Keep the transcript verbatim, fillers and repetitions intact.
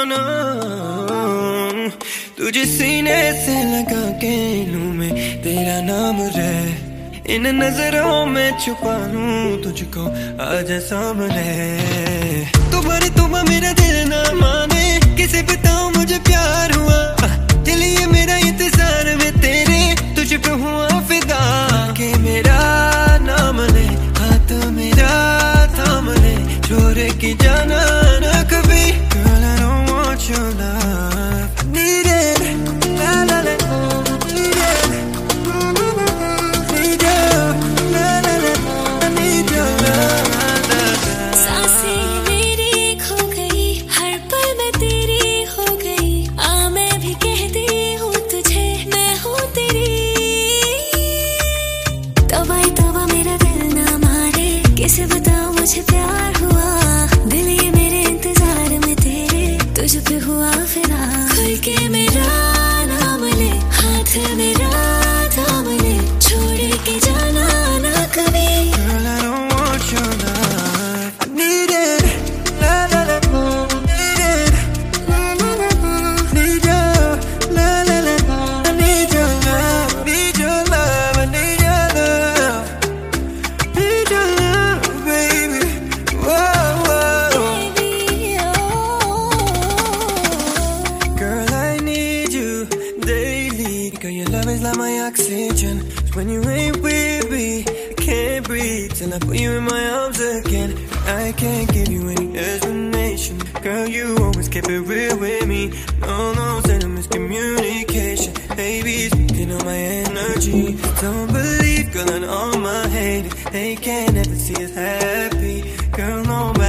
no, तुझे सीने से लगा के लूं मैं तेरा नाम रे, इन नजरों में छुपा लूं तुझको आजा सामने। तुम्हारे तुम मेरा दिल ना माने, किसे बताऊं मुझे प्यार हुआ, दिल ये मेरा इंतजार में तेरे तुझ पे हुआ फिदा। के मेरा नाम ले, हाथ मेरा थाम ले, छोड़ के जाना ना कभी। Girl, I don't want your love, I need it, la la la, need it, need you, la la la, I need your love। सांसें मेरी खो गई, हर पल मैं तेरी हो गई, आ मैं भी कहती हूँ तुझे मैं हूँ तेरी। तबाही तबा मेरा दिल ना मारे, किसे बताऊँ मुझे प्यार हुआ, दिल ये मेरे इंतजार में तेरे तुझ पे हुआ फिदा। खुल के मेरा नाम ले, हाथ मेरा थाम ले, छोड़ के जाना ना कभी। Girl, I don't want your love, I need it, la la la, need it, la la la, need you, la la la, I need your love, need your love, I need your love, need your love, baby, whoa, whoa. Baby, oh. Girl, I need you daily, girl, your love is like my oxygen, when you ain't with me, I can't breathe till I put you in my arms again. I can't give you any explanation, girl, you always kept it real with me, no, no, send a miscommunication, baby, speaking on my energy. Don't believe, girl, and all my haters, they can't ever see us happy, girl, no matter